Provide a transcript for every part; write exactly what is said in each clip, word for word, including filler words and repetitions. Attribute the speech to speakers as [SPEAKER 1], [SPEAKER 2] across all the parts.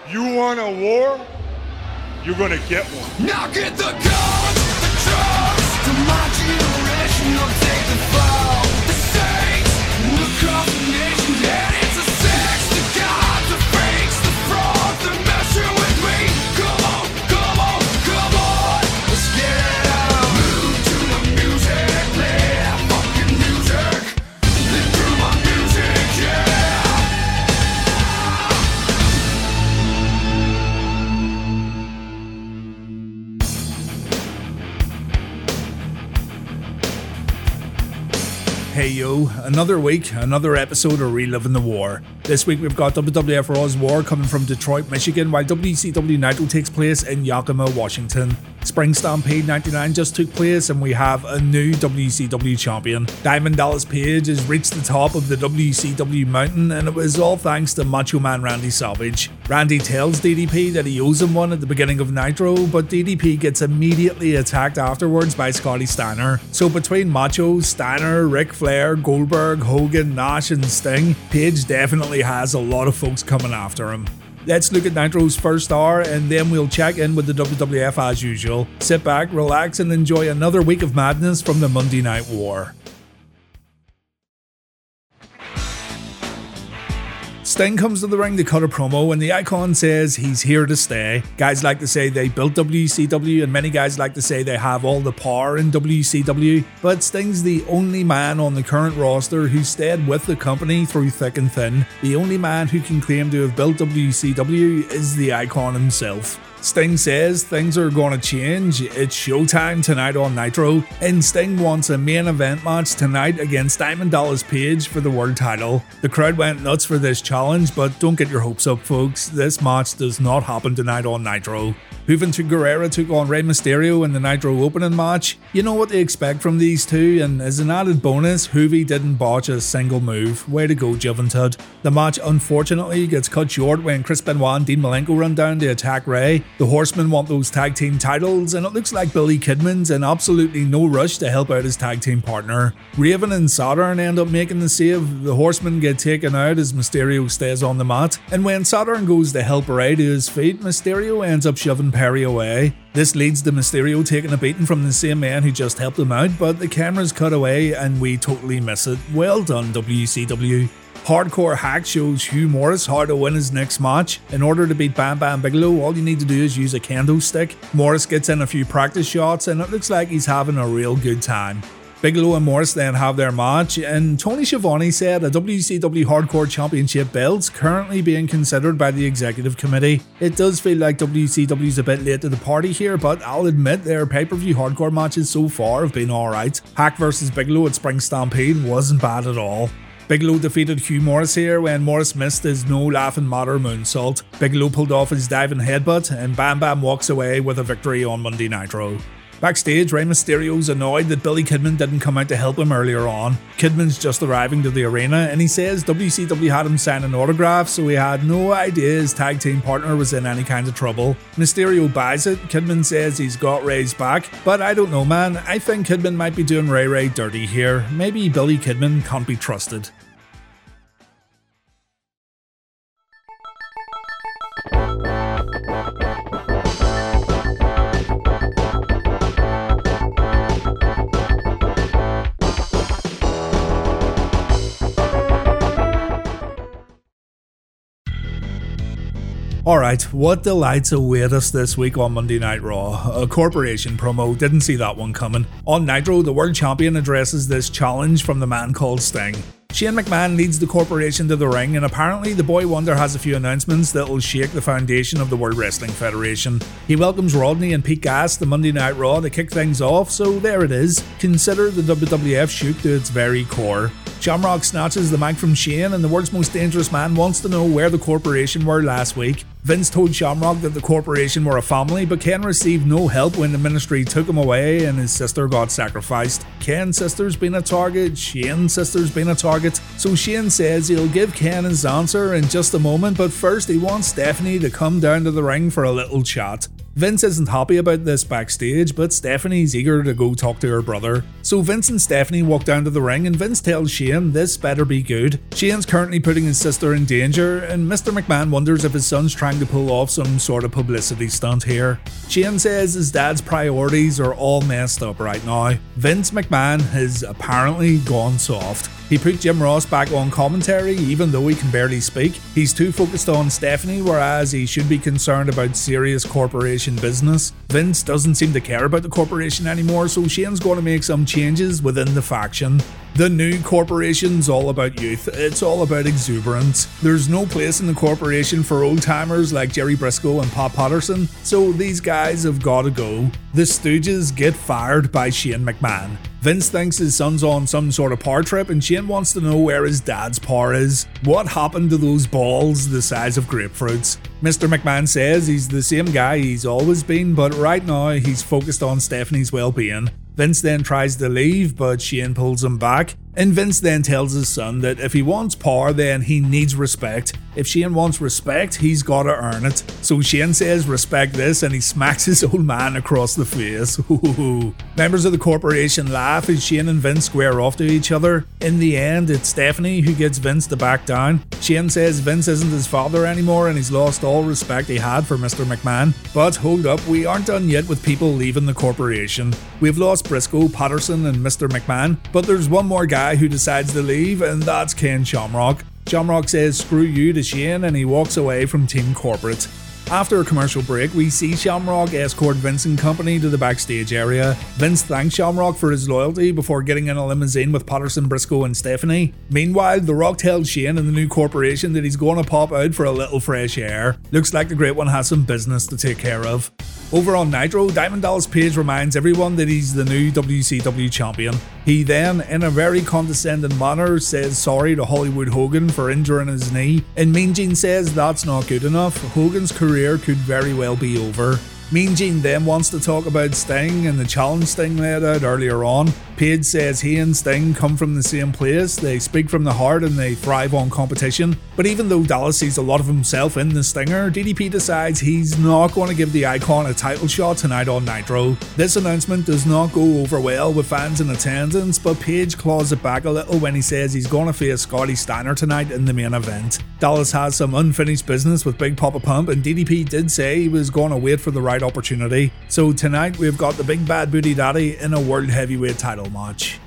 [SPEAKER 1] You want a war? You're gonna get one.
[SPEAKER 2] Now get the guns, the drugs, to my generation, I'll take the fall. The saints, across the nation, and it's a sex, the gods, the fakes, the fraud, they're messing with me. Come on, come on, come on, let's get it out. Move to the music, play that fucking music. Live through my music, yeah.
[SPEAKER 3] Hey yo, another week, another episode of Reliving the War. This week we've got W W F Raw's War coming from Detroit, Michigan, while W C W Nitro takes place in Yakima, Washington. Spring Stampede ninety-nine just took place and we have a new W C W champion. Diamond Dallas Page has reached the top of the W C W mountain, and it was all thanks to Macho Man Randy Savage. Randy tells D D P that he owes him one at the beginning of Nitro, but D D P gets immediately attacked afterwards by Scotty Steiner. So between Macho, Steiner, Ric Flair, Goldberg, Hogan, Nash and Sting, Page definitely has a lot of folks coming after him. Let's look at Nitro's first hour and then we'll check in with the W W F as usual. Sit back, relax and enjoy another week of madness from the Monday Night War. Sting comes to the ring to cut a promo and the Icon says he's here to stay. Guys like to say they built W C W and many guys like to say they have all the power in W C W, but Sting's the only man on the current roster who stayed with the company through thick and thin. The only man who can claim to have built W C W is the Icon himself. Sting says things are going to change, it's showtime tonight on Nitro, and Sting wants a main event match tonight against Diamond Dallas Page for the world title. The crowd went nuts for this challenge, but don't get your hopes up folks, this match does not happen tonight on Nitro. Juventud Guerrera took on Rey Mysterio in the Nitro opening match. You know what to expect from these two, and as an added bonus, Juvi didn't botch a single move. Way to go Juventud. The match unfortunately gets cut short when Chris Benoit and Dean Malenko run down to attack Rey. The Horsemen want those tag team titles, and it looks like Billy Kidman's in absolutely no rush to help out his tag team partner. Raven and Saturn end up making the save, the Horsemen get taken out as Mysterio stays on the mat, and when Saturn goes to help Rey to his feet, Mysterio ends up shoving Perry away. This leads to Mysterio taking a beating from the same man who just helped him out, but the cameras cut away and we totally miss it. Well done W C W. Hardcore Hack shows Hugh Morris how to win his next match. In order to beat Bam Bam Bigelow, all you need to do is use a kendo stick. Morris gets in a few practice shots and it looks like he's having a real good time. Bigelow and Morris then have their match, and Tony Schiavone said a W C W Hardcore Championship belt's currently being considered by the executive committee. It does feel like W C W's a bit late to the party here, but I'll admit their pay-per-view hardcore matches so far have been alright. Hack versus Bigelow at Spring Stampede wasn't bad at all. Bigelow defeated Hugh Morris here when Morris missed his no laughing matter moonsault. Bigelow pulled off his diving headbutt, and Bam Bam walks away with a victory on Monday Nitro. Backstage, Rey Mysterio's annoyed that Billy Kidman didn't come out to help him earlier on. Kidman's just arriving to the arena and he says W C W had him sign an autograph, so he had no idea his tag team partner was in any kind of trouble. Mysterio buys it, Kidman says he's got Rey's back, but I don't know man, I think Kidman might be doing Ray Ray dirty here. Maybe Billy Kidman can't be trusted. Alright, what delights await us this week on Monday Night Raw? A corporation promo, didn't see that one coming. On Nitro, the world champion addresses this challenge from the man called Sting. Shane McMahon leads the corporation to the ring, and apparently the Boy Wonder has a few announcements that'll shake the foundation of the World Wrestling Federation. He welcomes Rodney and Pete Gas to Monday Night Raw to kick things off, so there it is. Consider the W W F shook to its very core. Shamrock snatches the mic from Shane, and the world's most dangerous man wants to know where the corporation were last week. Vince told Shamrock that the corporation were a family, but Ken received no help when the ministry took him away and his sister got sacrificed. Ken's sister's been a target, Shane's sister's been a target, so Shane says he'll give Ken his answer in just a moment, but first he wants Stephanie to come down to the ring for a little chat. Vince isn't happy about this backstage, but Stephanie's eager to go talk to her brother. So Vince and Stephanie walk down to the ring and Vince tells Shane this better be good. Shane's currently putting his sister in danger and Mister McMahon wonders if his son's trying to pull off some sort of publicity stunt here. Shane says his dad's priorities are all messed up right now. Vince McMahon has apparently gone soft. He put Jim Ross back on commentary even though he can barely speak. He's too focused on Stephanie, whereas he should be concerned about serious corporation business. Vince doesn't seem to care about the corporation anymore, so Shane's going to make some changes within the faction. The new corporation's all about youth, it's all about exuberance. There's no place in the corporation for old timers like Jerry Briscoe and Pat Patterson, so these guys have got to go. The Stooges get fired by Shane McMahon. Vince thinks his son's on some sort of power trip and Shane wants to know where his dad's power is. What happened to those balls the size of grapefruits? Mister McMahon says he's the same guy he's always been, but right now he's focused on Stephanie's well-being. Vince then tries to leave, but Shane pulls him back. And Vince then tells his son that if he wants power, then he needs respect. If Shane wants respect, he's gotta earn it. So Shane says respect this and he smacks his old man across the face. Members of the corporation laugh as Shane and Vince square off to each other. In the end, it's Stephanie who gets Vince to back down. Shane says Vince isn't his father anymore and he's lost all respect he had for Mister McMahon. But hold up, we aren't done yet with people leaving the corporation. We've lost Briscoe, Patterson and Mister McMahon, but there's one more guy who decides to leave, and that's Ken Shamrock. Shamrock says screw you to Shane and he walks away from Team Corporate. After a commercial break, we see Shamrock escort Vince and company to the backstage area. Vince thanks Shamrock for his loyalty before getting in a limousine with Patterson, Briscoe and Stephanie. Meanwhile, The Rock tells Shane and the new corporation that he's going to pop out for a little fresh air. Looks like the Great One has some business to take care of. Over on Nitro, Diamond Dallas Page reminds everyone that he's the new W C W champion. He then, in a very condescending manner, says sorry to Hollywood Hogan for injuring his knee, and Mean Gene says that's not good enough. Hogan's career could very well be over. Mean Gene then wants to talk about Sting and the challenge Sting laid out earlier on. Page says he and Sting come from the same place, they speak from the heart and they thrive on competition. But even though Dallas sees a lot of himself in the Stinger, D D P decides he's not going to give the Icon a title shot tonight on Nitro. This announcement does not go over well with fans in attendance, but Page claws it back a little when he says he's going to face Scotty Steiner tonight in the main event. Dallas has some unfinished business with Big Papa Pump, and D D P did say he was going to wait for the right opportunity. So tonight we've got the Big Bad Booty Daddy in a World Heavyweight title match.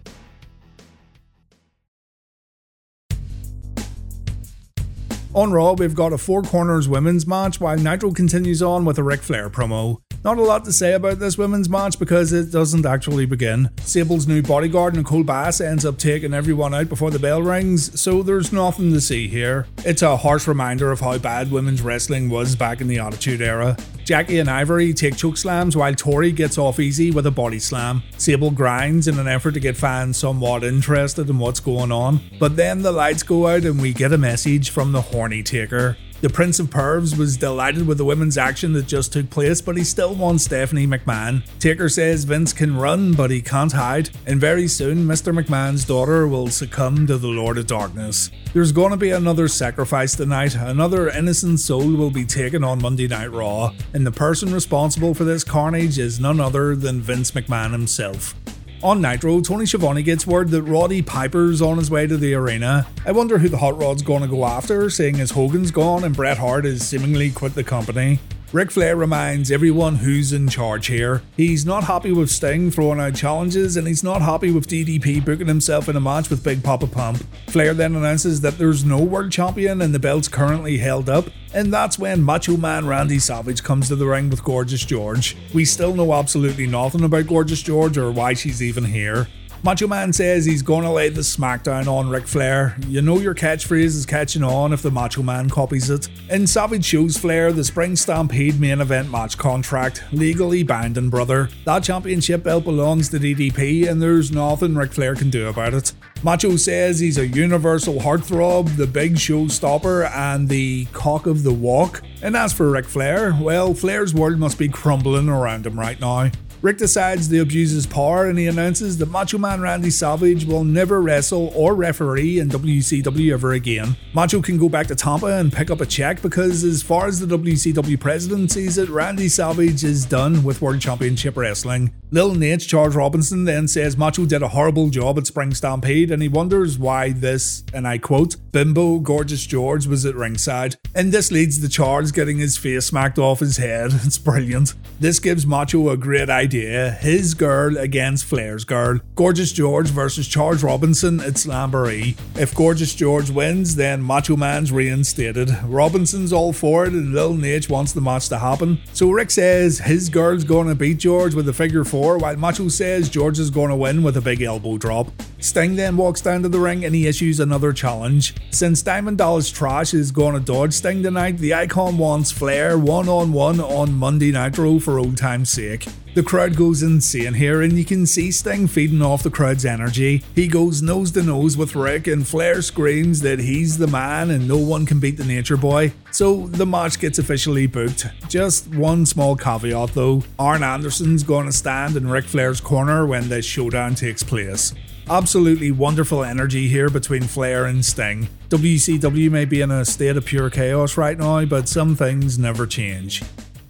[SPEAKER 3] On Raw, we've got a Four Corners women's match while Nitro continues on with a Ric Flair promo. Not a lot to say about this women's match because it doesn't actually begin. Sable's new bodyguard, Nicole Bass, ends up taking everyone out before the bell rings, so there's nothing to see here. It's a harsh reminder of how bad women's wrestling was back in the Attitude Era. Jackie and Ivory take choke slams while Tori gets off easy with a body slam. Sable grinds in an effort to get fans somewhat interested in what's going on, but then the lights go out and we get a message from the Horny Taker. The Prince of Pervs was delighted with the women's action that just took place, but he still wants Stephanie McMahon. Taker says Vince can run, but he can't hide, and very soon Mister McMahon's daughter will succumb to the Lord of Darkness. There's gonna be another sacrifice tonight. Another innocent soul will be taken on Monday Night Raw, and the person responsible for this carnage is none other than Vince McMahon himself. On Nitro, Tony Schiavone gets word that Roddy Piper's on his way to the arena. I wonder who the Hot Rod's gonna go after, seeing as Hogan's gone and Bret Hart has seemingly quit the company. Ric Flair reminds everyone who's in charge here. He's not happy with Sting throwing out challenges, and he's not happy with D D P booking himself in a match with Big Papa Pump. Flair then announces that there's no world champion and the belt's currently held up, and that's when Macho Man Randy Savage comes to the ring with Gorgeous George. We still know absolutely nothing about Gorgeous George or why she's even here. Macho Man says he's gonna lay the smackdown on Ric Flair. You know your catchphrase is catching on if the Macho Man copies it. And Savage shows Flair the Spring Stampede main event match contract, legally binding, brother. That championship belt belongs to D D P and there's nothing Ric Flair can do about it. Macho says he's a universal heartthrob, the big showstopper and the cock of the walk. And as for Ric Flair, well, Flair's world must be crumbling around him right now. Rick decides to abuse his power and he announces that Macho Man Randy Savage will never wrestle or referee in W C W ever again. Macho can go back to Tampa and pick up a check because as far as the W C W president sees it, Randy Savage is done with World Championship Wrestling. Lil Nate, Charles Robinson, then says Macho did a horrible job at Spring Stampede and he wonders why this, and I quote, bimbo Gorgeous George was at ringside. And this leads to Charles getting his face smacked off his head. It's brilliant. This gives Macho a great idea. His girl against Flair's girl. Gorgeous George versus Charles Robinson at Slamboree. If Gorgeous George wins, then Macho Man's reinstated. Robinson's all for it and Lil Nate wants the match to happen. So Rick says his girl's gonna beat George with a figure four, while Macho says George is gonna win with a big elbow drop. Sting then walks down to the ring and he issues another challenge. Since Diamond Dallas Trash is gonna dodge Sting tonight, the Icon wants Flair one-on-one on Monday Nitro for old time's sake. The crowd goes insane here and you can see Sting feeding off the crowd's energy. He goes nose to nose with Rick and Flair screams that he's the man and no one can beat the Nature Boy. So the match gets officially booked. Just one small caveat though, Arn Anderson's gonna stand in Ric Flair's corner when this showdown takes place. Absolutely wonderful energy here between Flair and Sting. W C W may be in a state of pure chaos right now, but some things never change.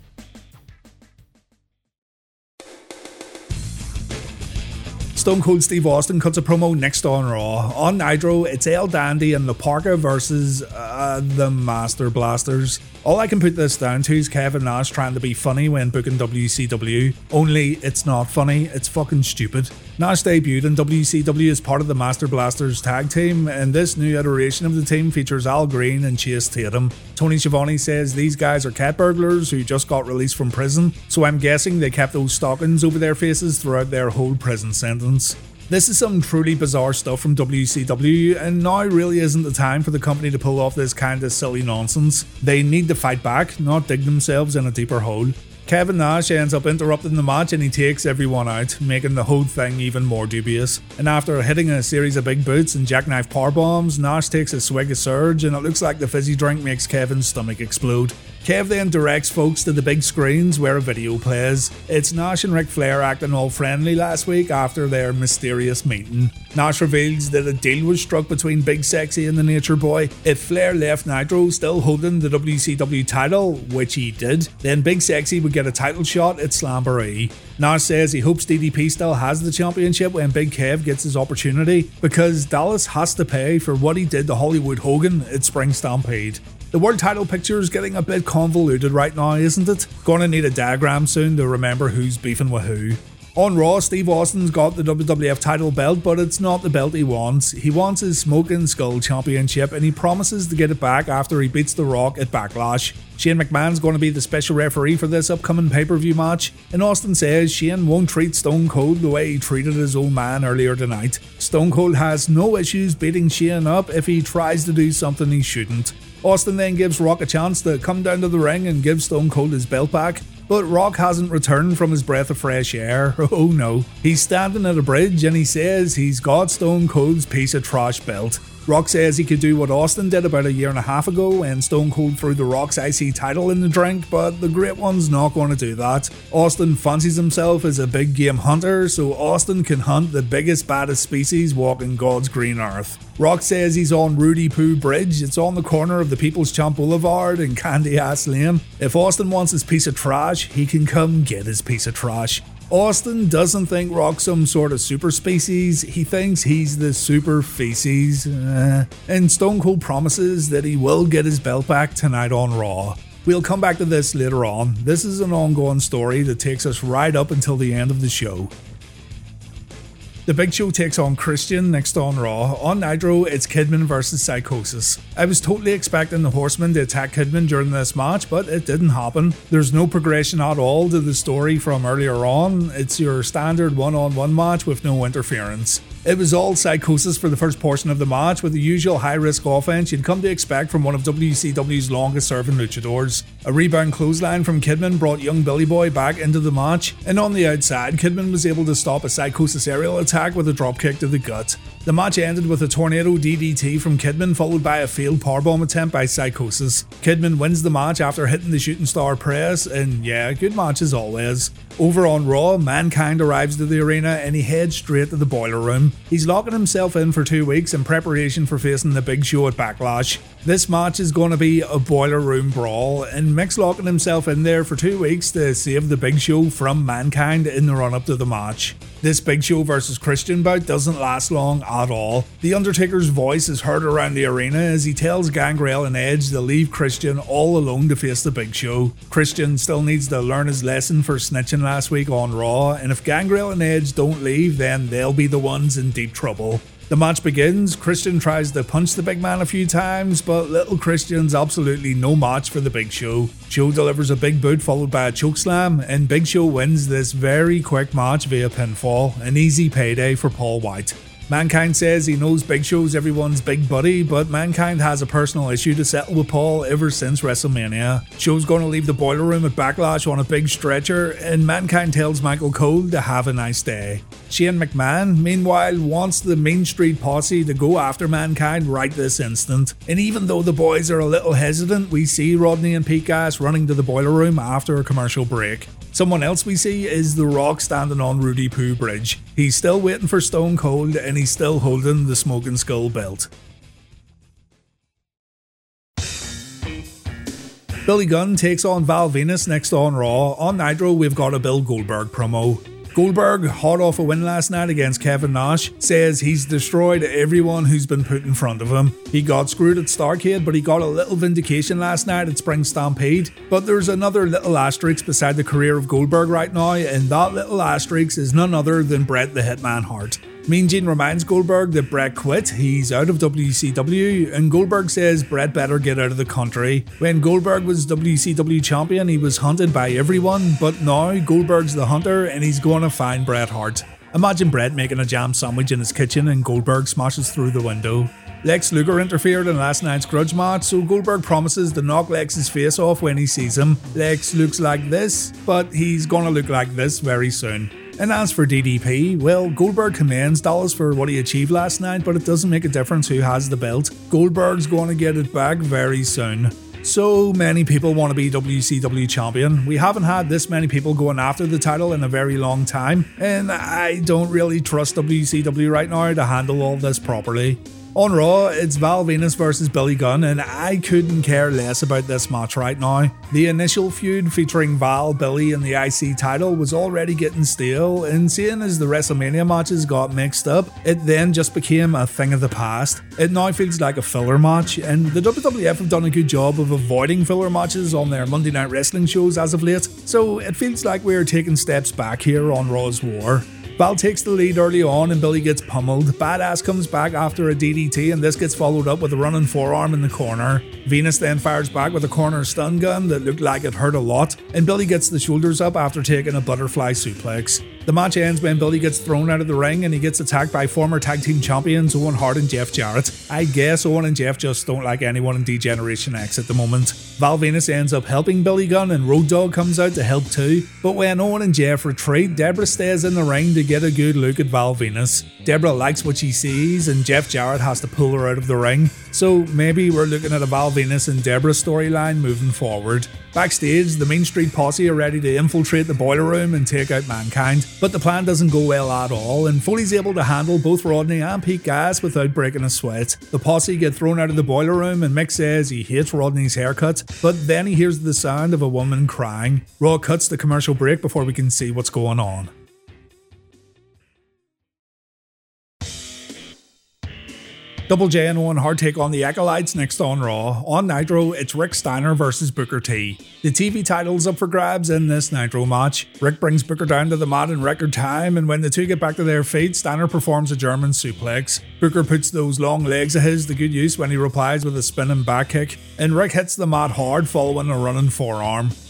[SPEAKER 3] Stone Cold Steve Austin cuts a promo next on Raw. On Nitro, it's El Dandy and La Parka versus uh, the Master Blasters. All I can put this down to is Kevin Nash trying to be funny when booking W C W. Only it's not funny, it's fucking stupid. Nash debuted in W C W as part of the Master Blasters tag team, and this new iteration of the team features Al Green and Chase Tatum. Tony Schiavone says these guys are cat burglars who just got released from prison, so I'm guessing they kept those stockings over their faces throughout their whole prison sentence. This is some truly bizarre stuff from W C W, and now really isn't the time for the company to pull off this kind of silly nonsense. They need to fight back, not dig themselves in a deeper hole. Kevin Nash ends up interrupting the match and he takes everyone out, making the whole thing even more dubious. And after hitting a series of big boots and jackknife powerbombs, Nash takes a swig of Surge and it looks like the fizzy drink makes Kevin's stomach explode. Kev then directs folks to the big screens where a video plays. It's Nash and Ric Flair acting all friendly last week after their mysterious meeting. Nash reveals that a deal was struck between Big Sexy and the Nature Boy. If Flair left Nitro still holding the W C W title, which he did, then Big Sexy would get a title shot at Slamboree. Nash says he hopes D D P still has the championship when Big Kev gets his opportunity, because Dallas has to pay for what he did to Hollywood Hogan at Spring Stampede. The world title picture is getting a bit convoluted right now, isn't it? Gonna need a diagram soon to remember who's beefing with who. On Raw, Steve Austin's got the W W F title belt, but it's not the belt he wants. He wants his Smoking Skull Championship and he promises to get it back after he beats The Rock at Backlash. Shane McMahon's going to be the special referee for this upcoming pay-per-view match, and Austin says Shane won't treat Stone Cold the way he treated his old man earlier tonight. Stone Cold has no issues beating Shane up if he tries to do something he shouldn't. Austin then gives Rock a chance to come down to the ring and give Stone Cold his belt back, but Rock hasn't returned from his breath of fresh air. Oh no. He's standing at a bridge and he says he's got Stone Cold's piece of trash belt. Rock says he could do what Austin did about a year and a half ago when Stone Cold threw The Rock's I C title in the drink, but the Great One's not going to do that. Austin fancies himself as a big game hunter, so Austin can hunt the biggest, baddest species walking God's green earth. Rock says he's on Rudy Poo Bridge. It's on the corner of the People's Champ Boulevard and Candy Ass Lane. If Austin wants his piece of trash, he can come get his piece of trash. Austin doesn't think Rock's some sort of super species, he thinks he's the super feces. Uh, and Stone Cold promises that he will get his belt back tonight on Raw. We'll come back to this later on. This is an ongoing story that takes us right up until the end of the show. The Big Show takes on Christian next on Raw. On Nitro, it's Kidman versus Psychosis. I was totally expecting the Horsemen to attack Kidman during this match, but it didn't happen. There's no progression at all to the story from earlier on. It's your standard one-on-one match with no interference. It was all Psychosis for the first portion of the match, with the usual high-risk offense you'd come to expect from one of W C W's longest-serving luchadors. A rebound clothesline from Kidman brought young Billy Boy back into the match, and on the outside, Kidman was able to stop a Psychosis aerial attack with a dropkick to the gut. The match ended with a tornado D D T from Kidman followed by a failed powerbomb attempt by Psychosis. Kidman wins the match after hitting the shooting star press, and yeah, good match as always. Over on Raw, Mankind arrives to the arena and he heads straight to the Boiler Room. He's locking himself in for two weeks in preparation for facing the Big Show at Backlash. This match is going to be a Boiler Room brawl, and Mick's locking himself in there for two weeks to save the Big Show from Mankind in the run up to the match. This Big Show versus Christian bout doesn't last long at all. The Undertaker's voice is heard around the arena as he tells Gangrel and Edge to leave Christian all alone to face the Big Show. Christian still needs to learn his lesson for snitching last week on Raw, and if Gangrel and Edge don't leave, then they'll be the ones in deep trouble. The match begins. Christian tries to punch the big man a few times, but little Christian's absolutely no match for the Big Show. Show delivers a big boot followed by a chokeslam, and Big Show wins this very quick match via pinfall, an easy payday for Paul White. Mankind says he knows Big Show's everyone's big buddy, but Mankind has a personal issue to settle with Paul ever since WrestleMania. Show's going to leave the Boiler Room at Backlash on a big stretcher, and Mankind tells Michael Cole to have a nice day. Shane McMahon, meanwhile, wants the Mean Street Posse to go after Mankind right this instant. And even though the boys are a little hesitant, we see Rodney and Pete Gas running to the Boiler Room after a commercial break. Someone else we see is The Rock standing on Rudy Poo Bridge. He's still waiting for Stone Cold and he's still holding the Smoking Skull belt. Billy Gunn takes on Val Venis next on Raw. On Nitro, we've got a Bill Goldberg promo. Goldberg, hot off a win last night against Kevin Nash, says he's destroyed everyone who's been put in front of him. He got screwed at Starrcade, but he got a little vindication last night at Spring Stampede. But there's another little asterisk beside the career of Goldberg right now, and that little asterisk is none other than Bret the Hitman Hart. Mean Gene reminds Goldberg that Bret quit, he's out of W C W, and Goldberg says Bret better get out of the country. When Goldberg was W C W champion, he was hunted by everyone, but now Goldberg's the hunter and he's going to find Bret Hart. Imagine Bret making a jam sandwich in his kitchen and Goldberg smashes through the window. Lex Luger interfered in last night's grudge match, so Goldberg promises to knock Lex's face off when he sees him. Lex looks like this, but he's gonna look like this very soon. And as for D D P, well, Goldberg commends Dallas for what he achieved last night, but it doesn't make a difference who has the belt. Goldberg's going to get it back very soon. So many people want to be W C W champion. We haven't had this many people going after the title in a very long time, and I don't really trust W C W right now to handle all this properly. On Raw, it's Val Venis versus Billy Gunn, and I couldn't care less about this match right now. The initial feud featuring Val, Billy, and the I C title was already getting stale, and seeing as the WrestleMania matches got mixed up, it then just became a thing of the past. It now feels like a filler match, and the W W F have done a good job of avoiding filler matches on their Monday Night Wrestling shows as of late, so it feels like we're taking steps back here on Raw's War. Val takes the lead early on and Billy gets pummeled. Badass comes back after a D D T and this gets followed up with a running forearm in the corner. Venis then fires back with a corner stun gun that looked like it hurt a lot, and Billy gets the shoulders up after taking a butterfly suplex. The match ends when Billy gets thrown out of the ring and he gets attacked by former tag team champions Owen Hart and Jeff Jarrett. I guess Owen and Jeff just don't like anyone in D-Generation X at the moment. Val Venis ends up helping Billy Gunn and Road Dogg comes out to help too, but when Owen and Jeff retreat, Deborah stays in the ring to get a good look at Val Venis. Deborah likes what she sees and Jeff Jarrett has to pull her out of the ring, so maybe we're looking at a Val Venis and Deborah storyline moving forward. Backstage, the Mean Street Posse are ready to infiltrate the Boiler Room and take out Mankind, but the plan doesn't go well at all, and Foley's able to handle both Rodney and Pete Gas without breaking a sweat. The Posse get thrown out of the Boiler Room and Mick says he hates Rodney's haircut, but then he hears the sound of a woman crying. Raw cuts the commercial break before we can see what's going on. Double J and Owen Hart take on the Acolytes next on Raw. On Nitro, it's Rick Steiner versus Booker T. The T V title's up for grabs in this Nitro match. Rick brings Booker down to the mat in record time, and when the two get back to their feet, Steiner performs a German suplex. Booker puts those long legs of his to good use when he replies with a spinning back kick, and Rick hits the mat hard following a running forearm.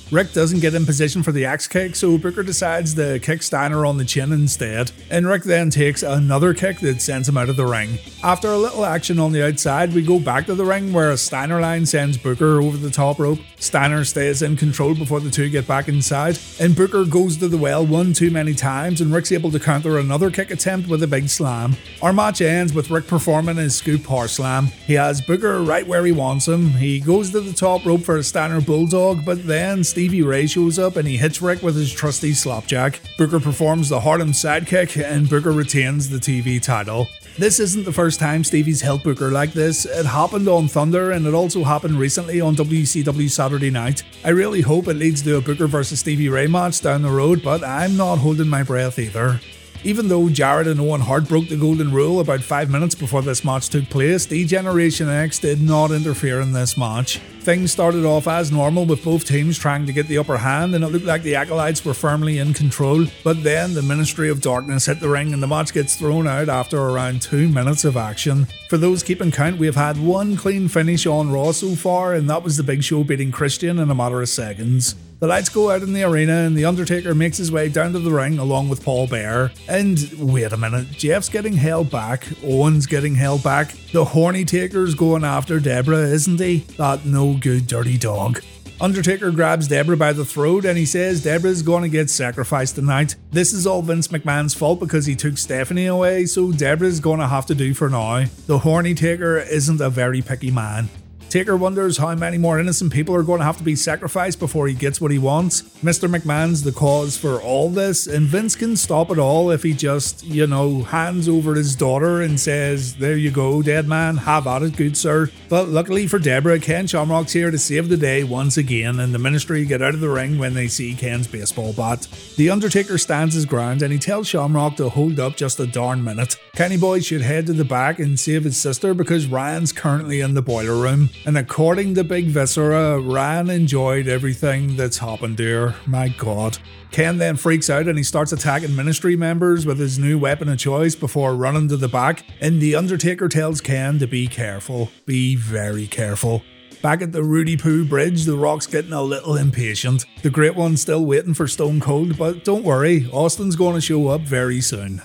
[SPEAKER 3] Rick doesn't get in position for the axe kick, so Booker decides to kick Steiner on the chin instead, and Rick then takes another kick that sends him out of the ring. After a little action on the outside, we go back to the ring where a Steiner line sends Booker over the top rope. Steiner stays in control before the two get back inside, and Booker goes to the well one too many times, and Rick's able to counter another kick attempt with a big slam. Our match ends with Rick performing his scoop power slam. He has Booker right where he wants him. He goes to the top rope for a Steiner Bulldog, but then Stevie Ray shows up and he hits Rick with his trusty slapjack. Booker performs the Harlem sidekick and Booker retains the T V title. This isn't the first time Stevie's held Booker like this. It happened on Thunder and it also happened recently on W C W Saturday Night. I really hope it leads to a Booker versus Stevie Ray match down the road, but I'm not holding my breath either. Even though Jarrett and Owen Hart broke the golden rule about five minutes before this match took place, D-Generation X did not interfere in this match. Things started off as normal with both teams trying to get the upper hand and it looked like the Acolytes were firmly in control, but then the Ministry of Darkness hit the ring and the match gets thrown out after around two minutes of action. For those keeping count, we have had one clean finish on Raw so far, and that was the Big Show beating Christian in a matter of seconds. The lights go out in the arena and The Undertaker makes his way down to the ring along with Paul Bearer. And wait a minute, Jeff's getting held back, Owen's getting held back, the Horny Taker's going after Deborah, isn't he? That no good dirty dog. Undertaker grabs Deborah by the throat and he says Deborah's going to get sacrificed tonight. This is all Vince McMahon's fault because he took Stephanie away, so Deborah's going to have to do for now. The Horny Taker isn't a very picky man. Taker wonders how many more innocent people are going to have to be sacrificed before he gets what he wants. Mister McMahon's the cause for all this, and Vince can stop it all if he just, you know, hands over his daughter and says, there you go, dead man, have at it, good sir. But luckily for Deborah, Ken Shamrock's here to save the day once again, and the Ministry get out of the ring when they see Ken's baseball bat. The Undertaker stands his ground and he tells Shamrock to hold up just a darn minute. Kenny Boy should head to the back and save his sister because Ryan's currently in the boiler room. And according to Big Viscera, Ryan enjoyed everything that's happened to her. My god. Ken then freaks out and he starts attacking Ministry members with his new weapon of choice before running to the back, and The Undertaker tells Ken to be careful. Be very careful. Back at the Rudy Poo Bridge, The Rock's getting a little impatient. The Great One's still waiting for Stone Cold, but don't worry, Austin's going to show up very soon.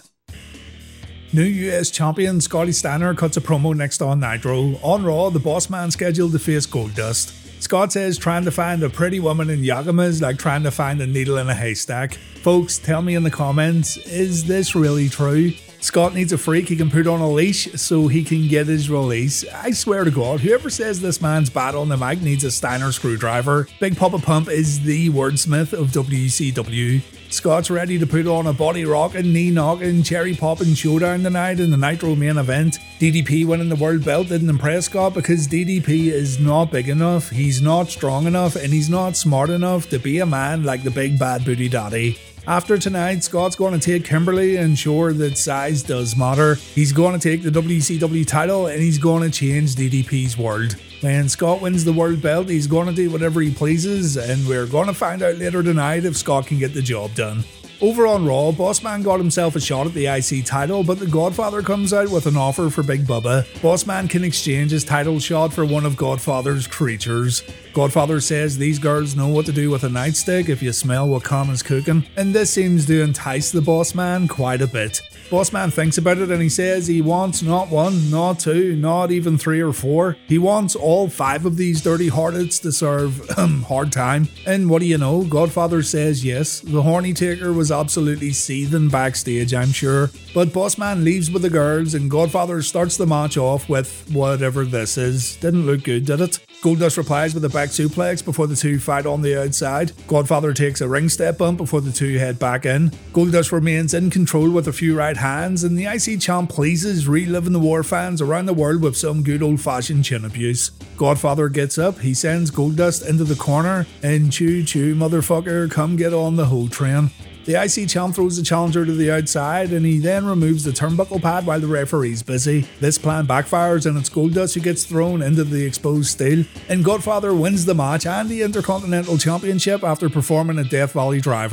[SPEAKER 3] New U S champion Scotty Steiner cuts a promo next on Nitro. On Raw, the boss man scheduled to face Goldust. Scott says trying to find a pretty woman in Yakima is like trying to find a needle in a haystack. Folks, tell me in the comments, is this really true? Scott needs a freak he can put on a leash so he can get his release. I swear to God, whoever says this man's bad on the mic needs a Steiner screwdriver. Big Papa Pump is the wordsmith of W C W. Scott's ready to put on a body rocking, knee knocking, cherry popping showdown tonight in the Nitro main event. D D P winning the world belt didn't impress Scott because D D P is not big enough, he's not strong enough, and he's not smart enough to be a man like the big bad booty daddy. After tonight, Scott's going to take Kimberly and show her that size does matter. He's going to take the W C W title and he's going to change D D P's world. When Scott wins the world belt, he's going to do whatever he pleases, and we're going to find out later tonight if Scott can get the job done. Over on Raw, Bossman got himself a shot at the I C title, but the Godfather comes out with an offer for Big Bubba. Bossman can exchange his title shot for one of Godfather's creatures. Godfather says these girls know what to do with a nightstick if you smell what Khan is cooking, and this seems to entice the Bossman quite a bit. Bossman thinks about it and he says he wants not one, not two, not even three or four. He wants all five of these dirty harlots to serve hard time. And what do you know? Godfather says yes. The Horny Taker was absolutely seething backstage, I'm sure. But Bossman leaves with the girls and Godfather starts the match off with whatever this is. Didn't look good, did it? Goldust replies with a back suplex before the two fight on the outside. Godfather takes a ring step bump before the two head back in. Goldust remains in control with a few right hands, and the I C champ pleases reliving the war fans around the world with some good old fashioned chin abuse. Godfather gets up, he sends Goldust into the corner, and choo choo motherfucker, come get on the whole train. The I C champ throws the challenger to the outside and he then removes the turnbuckle pad while the referee's busy. This plan backfires and it's Goldust who gets thrown into the exposed steel, and Godfather wins the match and the Intercontinental Championship after performing a Death Valley Driver.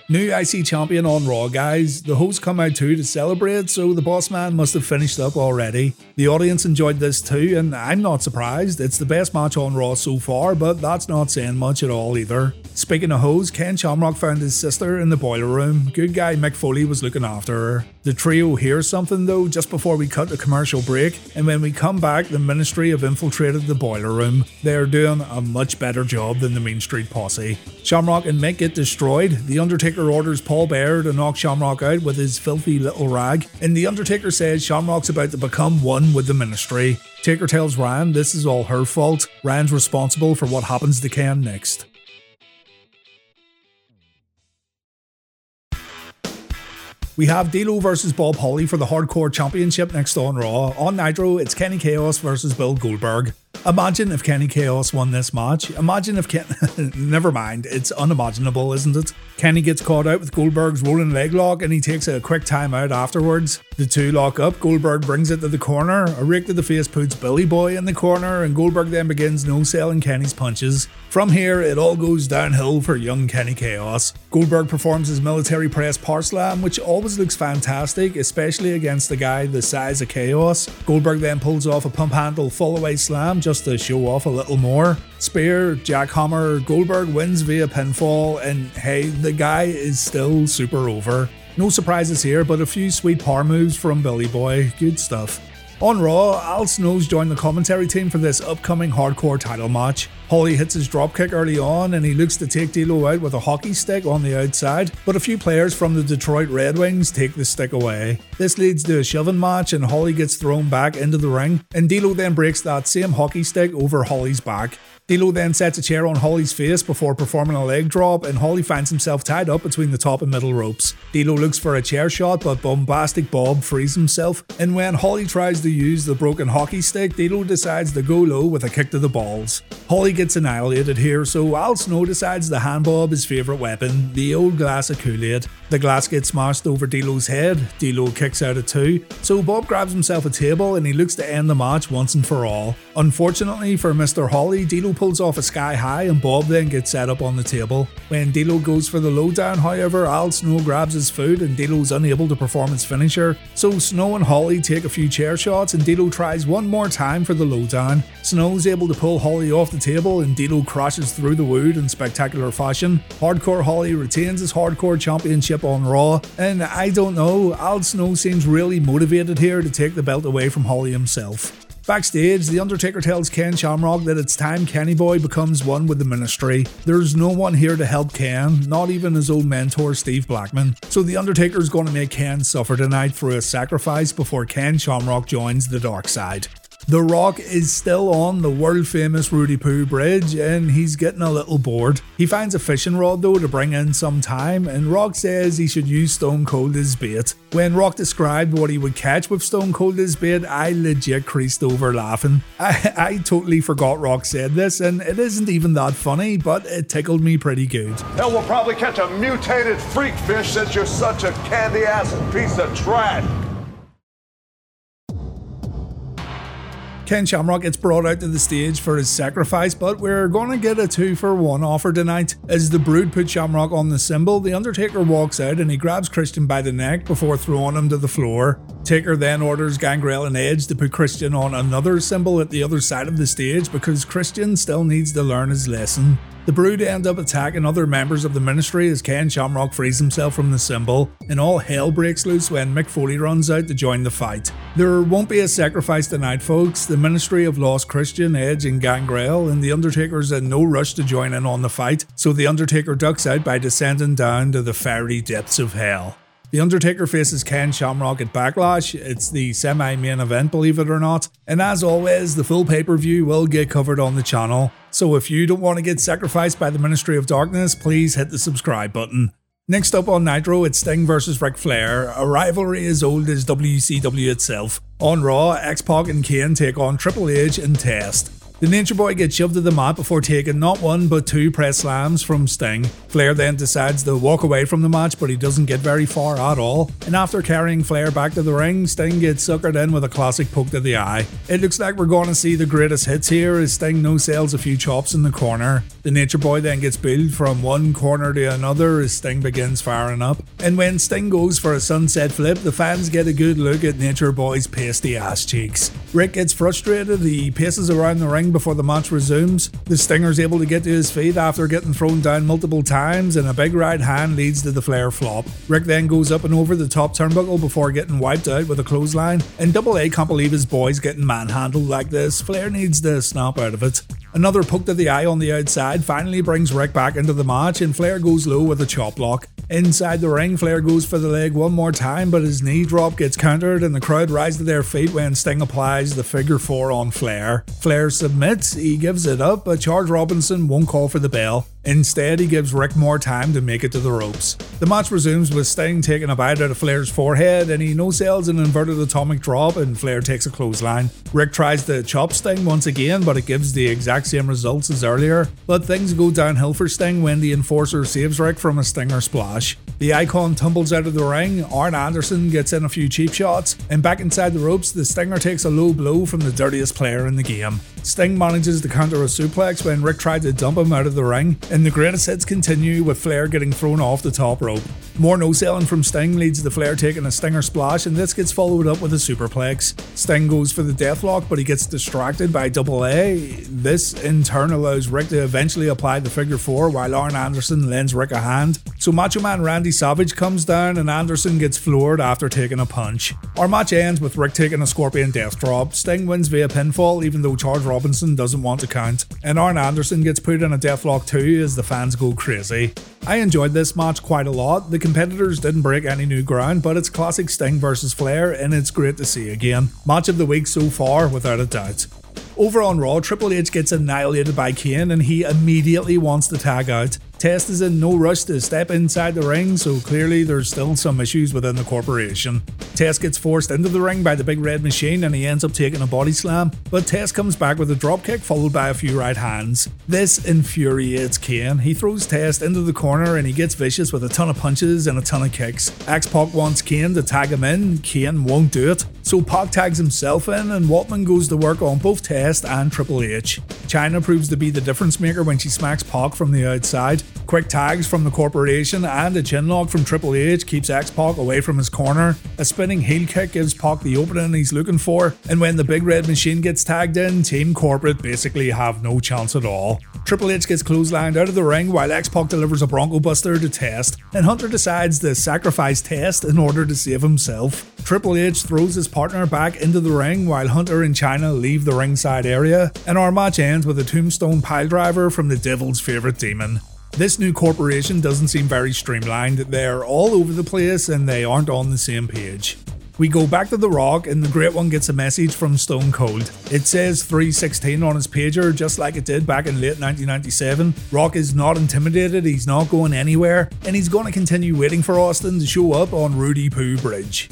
[SPEAKER 3] New I C champion on Raw, guys. The hosts come out too to celebrate, so the boss man must have finished up already. The audience enjoyed this too, and I'm not surprised. It's the best match on Raw so far, but that's not saying much at all either. Speaking of hoes, Ken Shamrock found his sister in the boiler room. Good guy Mick Foley was looking after her. The trio hears something though just before we cut the commercial break, and when we come back, the Ministry have infiltrated the boiler room. They're doing a much better job than the Mean Street Posse. Shamrock and Mick get destroyed. The Undertaker orders Paul Bearer to knock Shamrock out with his filthy little rag, and the Undertaker says Shamrock's about to become one with the Ministry. Taker tells Ryan this is all her fault. Ryan's responsible for what happens to Ken next. We have D'Lo versus Bob Holly for the Hardcore Championship next on Raw. On Nitro, it's Kenny Chaos versus Bill Goldberg. Imagine if Kenny Chaos won this match. Imagine if Ken... Never mind, it's unimaginable, isn't it? Kenny gets caught out with Goldberg's rolling leg lock and he takes a quick time out afterwards. The two lock up, Goldberg brings it to the corner, a rake to the face puts Billy Boy in the corner, and Goldberg then begins no-selling Kenny's punches. From here, it all goes downhill for young Kenny Chaos. Goldberg performs his military press power slam, which always looks fantastic, especially against a guy the size of Chaos. Goldberg then pulls off a pump handle fall-away slam just to show off a little more. Spear, jackhammer, Goldberg wins via pinfall, and hey, the guy is still super over. No surprises here, but a few sweet power moves from Billy Boy. Good stuff. On Raw, Al Snow's joined the commentary team for this upcoming hardcore title match. Holly hits his dropkick early on and he looks to take D'Lo out with a hockey stick on the outside, but a few players from the Detroit Red Wings take the stick away. This leads to a shoving match and Holly gets thrown back into the ring, and D'Lo then breaks that same hockey stick over Holly's back. D'Lo then sets a chair on Holly's face before performing a leg drop, and Holly finds himself tied up between the top and middle ropes. D'Lo looks for a chair shot, but Bombastic Bob frees himself, and when Holly tries to use the broken hockey stick, D'Lo decides to go low with a kick to the balls. Holly gets annihilated here, so Al Snow decides to hand Bob his favourite weapon, the old glass of Kool-Aid. The glass gets smashed over D'Lo's head, D'Lo kicks out at two, so Bob grabs himself a table and he looks to end the match once and for all. Unfortunately for Mister Holly, D'Lo pulls off a sky high and Bob then gets set up on the table. When D'Lo goes for the lowdown, however, Al Snow grabs his food and D'Lo's unable to perform his finisher, so Snow and Holly take a few chair shots and D'Lo tries one more time for the lowdown. Snow's able to pull Holly off the table and D'Lo crashes through the wood in spectacular fashion. Hardcore Holly retains his Hardcore Championship on Raw, and I don't know, Al Snow seems really motivated here to take the belt away from Holly himself. Backstage, The Undertaker tells Ken Shamrock that it's time Kenny Boy becomes one with the Ministry. There's no one here to help Ken, not even his old mentor Steve Blackman. So The Undertaker's going to make Ken suffer tonight through a sacrifice before Ken Shamrock joins the dark side. The Rock is still on the world famous Rudy Poo Bridge and he's getting a little bored. He finds a fishing rod though to bring in some time, and Rock says he should use Stone Cold as bait. When Rock described what he would catch with Stone Cold as bait, I legit creased over laughing. I, I totally forgot Rock said this, and it isn't even that funny, but it tickled me pretty good.
[SPEAKER 4] Hell, we'll probably catch a mutated freak fish since you're such a candy-ass piece of trash.
[SPEAKER 3] Ken Shamrock gets brought out to the stage for his sacrifice, but we're gonna get a two for one offer tonight. As the Brood put Shamrock on the symbol, The Undertaker walks out and he grabs Christian by the neck before throwing him to the floor. Taker then orders Gangrel and Edge to put Christian on another symbol at the other side of the stage because Christian still needs to learn his lesson. The Brood end up attacking other members of the Ministry as Ken Shamrock frees himself from the symbol, and all hell breaks loose when Mick Foley runs out to join the fight. There won't be a sacrifice tonight, folks. The Ministry have lost Christian, Edge and Gangrel, and The Undertaker's in no rush to join in on the fight, so The Undertaker ducks out by descending down to the fiery depths of hell. The Undertaker faces Ken Shamrock at Backlash. It's the semi-main event, believe it or not. And as always, the full pay-per-view will get covered on the channel. So if you don't want to get sacrificed by the Ministry of Darkness, please hit the subscribe button. Next up on Nitro, it's Sting versus Ric Flair, a rivalry as old as W C W itself. On Raw, X-Pac and Kane take on Triple H and Test. The Nature Boy gets shoved to the mat before taking not one but two press slams from Sting. Flair then decides to walk away from the match, but he doesn't get very far at all. And after carrying Flair back to the ring, Sting gets suckered in with a classic poke to the eye. It looks like we're going to see the greatest hits here as Sting no-sells a few chops in the corner. The Nature Boy then gets billed from one corner to another as Sting begins firing up. And when Sting goes for a sunset flip, the fans get a good look at Nature Boy's pasty ass cheeks. Rick gets frustrated, he paces around the ring before the match resumes. The Stinger's able to get to his feet after getting thrown down multiple times, and a big right hand leads to the Flair flop. Rick then goes up and over the top turnbuckle before getting wiped out with a clothesline, and Double A can't believe his boy's getting manhandled like this. Flair needs to snap out of it. Another poke to the eye on the outside finally brings Rick back into the match, and Flair goes low with a chop block. Inside the ring, Flair goes for the leg one more time, but his knee drop gets countered and the crowd rise to their feet when Sting applies the figure four on Flair. Flair submits, he gives it up, but Charles Robinson won't call for the bell. Instead, he gives Rick more time to make it to the ropes. The match resumes with Sting taking a bite out of Flair's forehead, and he no-sells an inverted atomic drop, and Flair takes a clothesline. Rick tries to chop Sting once again, but it gives the exact same results as earlier. But things go downhill for Sting when the Enforcer saves Rick from a Stinger splash. The Icon tumbles out of the ring, Arn Anderson gets in a few cheap shots, and back inside the ropes, the Stinger takes a low blow from the dirtiest player in the game. Sting manages to counter a suplex when Rick tried to dump him out of the ring, and the greatest hits continue with Flair getting thrown off the top rope. More no-selling from Sting leads to Flair taking a Stinger splash, and this gets followed up with a superplex. Sting goes for the deathlock, but he gets distracted by Double A. This in turn allows Rick to eventually apply the figure four while Arn Anderson lends Rick a hand. So Macho Man Randy Savage comes down and Anderson gets floored after taking a punch. Our match ends with Rick taking a Scorpion Death Drop. Sting wins via pinfall even though Charles Robinson doesn't want to count, and Arn Anderson gets put in a deathlock too as the fans go crazy. I enjoyed this match quite a lot. The competitors didn't break any new ground, but it's classic Sting versus Flair and it's great to see again. Match of the week so far, without a doubt. Over on Raw, Triple H gets annihilated by Kane and he immediately wants to tag out. Test is in no rush to step inside the ring, so clearly there's still some issues within the corporation. Test gets forced into the ring by the Big Red Machine and he ends up taking a body slam, but Test comes back with a dropkick followed by a few right hands. This infuriates Kane. He throws Test into the corner and he gets vicious with a ton of punches and a ton of kicks. X-Pac wants Kane to tag him in, Kane won't do it, so Pac tags himself in and Waltman goes to work on both Test and Triple H. Chyna proves to be the difference maker when she smacks Pac from the outside. Quick tags from the corporation and a chinlock from Triple H keeps X-Pac away from his corner. A spinning heel kick gives Pac the opening he's looking for, and when the Big Red Machine gets tagged in, Team Corporate basically have no chance at all. Triple H gets clotheslined out of the ring while X-Pac delivers a Bronco Buster to Test, and Hunter decides to sacrifice Test in order to save himself. Triple H throws his partner back into the ring while Hunter and Chyna leave the ringside area, and our match ends with a tombstone piledriver from the Devil's favourite demon. This new corporation doesn't seem very streamlined, they're all over the place and they aren't on the same page. We go back to The Rock and the Great One gets a message from Stone Cold. It says three sixteen on his pager just like it did back in late nineteen ninety-seven. Rock is not intimidated, he's not going anywhere, and he's going to continue waiting for Austin to show up on Rudy Poo Bridge.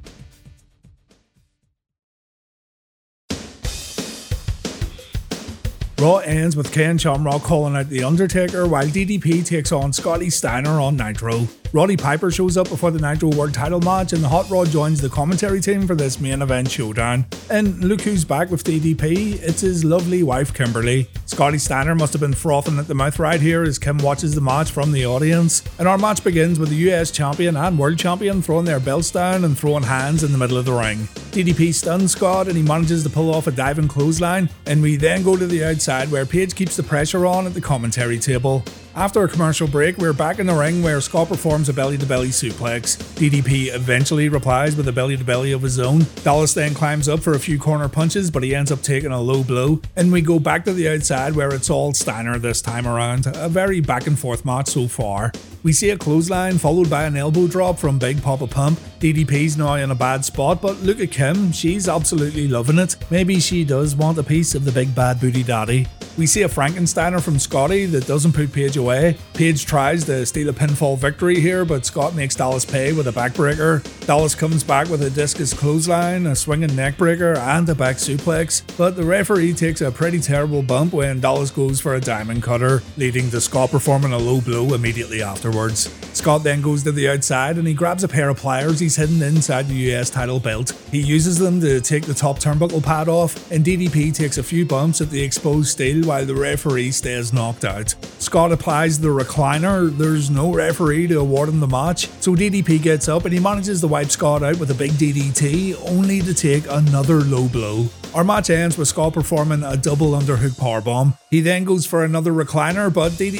[SPEAKER 3] Raw ends with Ken Shamrock calling out The Undertaker while D D P takes on Scotty Steiner on Nitro. Roddy Piper shows up before the Nitro World title match and the Hot Rod joins the commentary team for this main event showdown. And look who's back with D D P, it's his lovely wife Kimberly. Scotty Steiner must have been frothing at the mouth right here as Kim watches the match from the audience. And our match begins with the U S champion and world champion throwing their belts down and throwing hands in the middle of the ring. D D P stuns Scott and he manages to pull off a diving clothesline, and we then go to the outside where Paige keeps the pressure on at the commentary table. After a commercial break, we're back in the ring where Scott performs a belly-to-belly suplex. D D P eventually replies with a belly-to-belly of his own. Dallas then climbs up for a few corner punches, but he ends up taking a low blow. And we go back to the outside where it's all Steiner this time around. A very back-and-forth match so far. We see a clothesline followed by an elbow drop from Big Papa Pump. D D P's now in a bad spot, but look at Kim, she's absolutely loving it. Maybe she does want a piece of the big bad booty daddy. We see a Frankensteiner from Scotty that doesn't put Paige away. Paige tries to steal a pinfall victory here, but Scott makes Dallas pay with a backbreaker. Dallas comes back with a discus clothesline, a swinging neckbreaker, and a back suplex, but the referee takes a pretty terrible bump when Dallas goes for a diamond cutter, leading to Scott performing a low blow immediately afterwards. Scott then goes to the outside and he grabs a pair of pliers he's hidden inside the U S title belt. He uses them to take the top turnbuckle pad off, and D D P takes a few bumps at the exposed steel while while the referee stays knocked out. Scott applies the recliner, there's no referee to award him the match, so D D P gets up and he manages to wipe Scott out with a big D D T, only to take another low blow. Our match ends with Scott performing a double underhook powerbomb. He then goes for another recliner, but D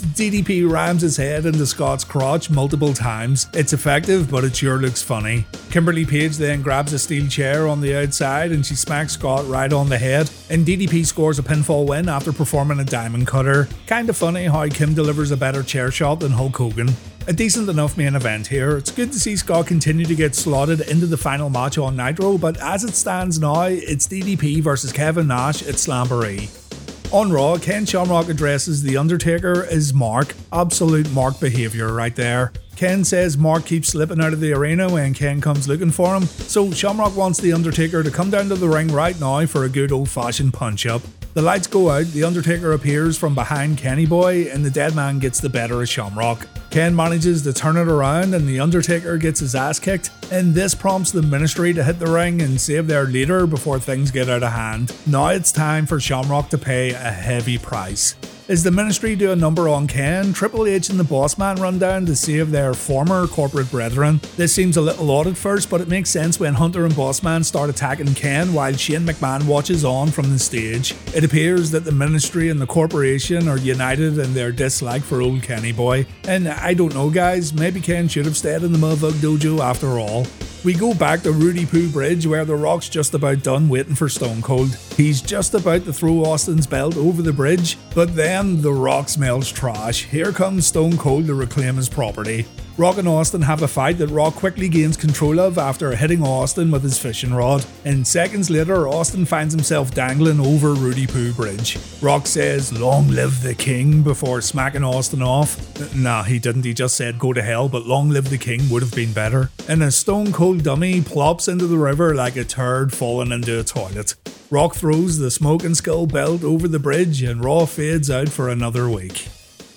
[SPEAKER 3] D P rams his head into Scott's crotch multiple times. It's effective, but it sure looks funny. Kimberly Page then grabs a steel chair on the outside and she smacks Scott right on the head, and D D P scores a pinfall win after performing a diamond cutter. Kinda funny how Kim delivers a better chair shot than Hulk Hogan. A decent enough main event here. It's good to see Scott continue to get slotted into the final match on Nitro, but as it stands now, it's D D P versus Kevin Nash at Slamboree. On Raw, Ken Shamrock addresses The Undertaker as Mark. Absolute Mark behaviour right there. Ken says Mark keeps slipping out of the arena when Ken comes looking for him, so Shamrock wants The Undertaker to come down to the ring right now for a good old fashioned punch up. The lights go out, The Undertaker appears from behind Kenny Boy, and the dead man gets the better of Shamrock. Ken manages to turn it around and The Undertaker gets his ass kicked, and this prompts the Ministry to hit the ring and save their leader before things get out of hand. Now it's time for Shamrock to pay a heavy price. As the Ministry do a number on Ken, Triple H and the Bossman run down to save their former corporate brethren. This seems a little odd at first, but it makes sense when Hunter and Bossman start attacking Ken while Shane McMahon watches on from the stage. It appears that the Ministry and the corporation are united in their dislike for old Kenny Boy. And I don't know guys, maybe Ken should have stayed in the Motherfuck Dojo after all. We go back to Rudy Poo Bridge where The Rock's just about done waiting for Stone Cold. He's just about to throw Austin's belt over the bridge, but then The Rock smells trash. Here comes Stone Cold to reclaim his property. Rock and Austin have a fight that Rock quickly gains control of after hitting Austin with his fishing rod, and seconds later Austin finds himself dangling over Rudy Poo Bridge. Rock says, "Long live the king," before smacking Austin off. Nah, he didn't, he just said go to hell, but long live the king would have been better. And a Stone Cold dummy plops into the river like a turd falling into a toilet. Rock throws the Smoking Skull belt over the bridge and Raw fades out for another week.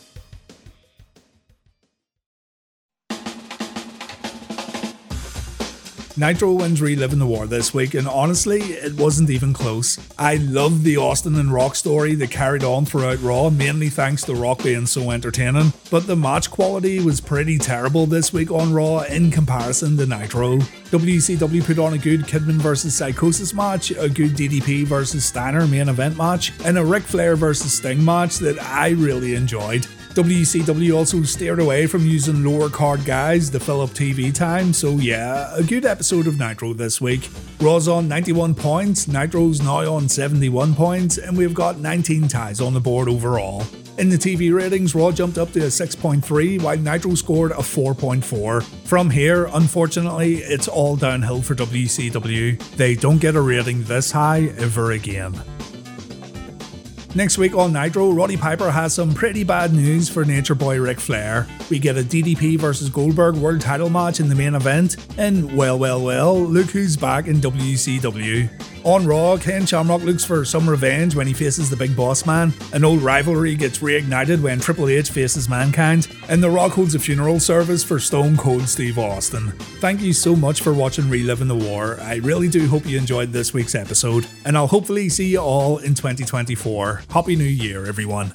[SPEAKER 3] Nitro wins Reliving the War this week, and honestly, it wasn't even close. I loved the Austin and Rock story that carried on throughout Raw, mainly thanks to Rock being so entertaining, but the match quality was pretty terrible this week on Raw in comparison to Nitro. W C W put on a good Kidman versus Psychosis match, a good D D P versus Steiner main event match, and a Ric Flair versus Sting match that I really enjoyed. W C W also steered away from using lower card guys to fill up T V time, so yeah, a good episode of Nitro this week. Raw's on ninety-one points, Nitro's now on seventy-one points, and we've got nineteen ties on the board overall. In the T V ratings, Raw jumped up to a six point three, while Nitro scored a four point four. From here, unfortunately, it's all downhill for W C W. They don't get a rating this high ever again. Next week on Nitro, Roddy Piper has some pretty bad news for Nature Boy Ric Flair. We get a D D P versus Goldberg world title match in the main event, and well well well, look who's back in W C W. On Raw, Ken Shamrock looks for some revenge when he faces the Big Boss Man. An old rivalry gets reignited when Triple H faces Mankind, and The Rock holds a funeral service for Stone Cold Steve Austin. Thank you so much for watching Reliving the War. I really do hope you enjoyed this week's episode, and I'll hopefully see you all in twenty twenty-four. Happy New Year, everyone.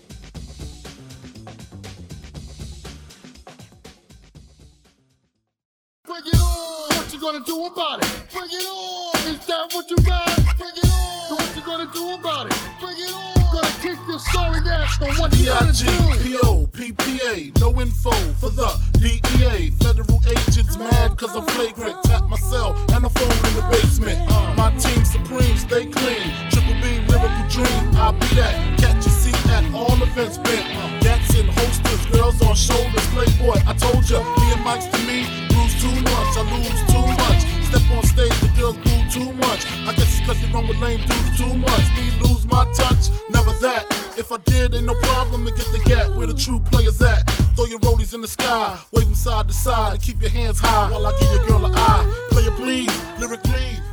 [SPEAKER 5] Bring it on! What you gonna do about it? Bring it on! Is that what you got? Bring it on! So what you gonna do about it? Bring it on! Gonna kick your sorry ass on what you gonna do?
[SPEAKER 6] P O P P A, no info for the D E A. Federal agents mad cause I'm flagrant. Tap my cell and a phone in the basement. Uh, my team supreme, stay clean. Triple B, lyrical dream, I'll be that. Catch a seat at all events bent. Uh, Gats in holsters, girls on shoulders. Playboy, I told ya, me and Mike's to me. Lose too much, I lose too much. Step on stage, the girls do too much. I guess it's cause you run with lame dudes too much. Me lose my touch, never that. If I did, ain't no problem to get the gap where the true players at. Throw your rollies in the sky, wave them side to side, and keep your hands high while I give your girl an eye. Player please, lyrically,